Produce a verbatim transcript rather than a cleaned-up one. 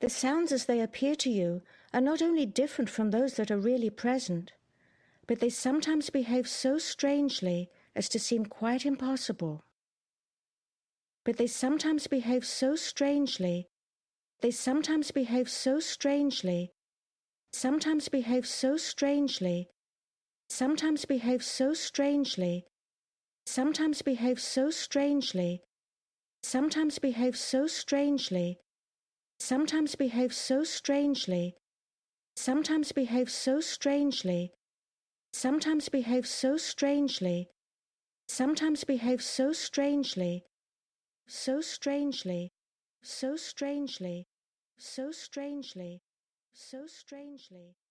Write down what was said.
The sounds as they appear to you are not only different from those that are really present, but they sometimes behave so strangely as to seem quite impossible. But they sometimes behave so strangely, they sometimes behave so strangely, sometimes behave so strangely, sometimes behave so strangely, sometimes behave so strangely, sometimes behave so strangely, sometimes behave so strangely, sometimes behave so strangely, sometimes behave so strangely, sometimes behave so strangely, so strangely, so strangely, so strangely, so strangely.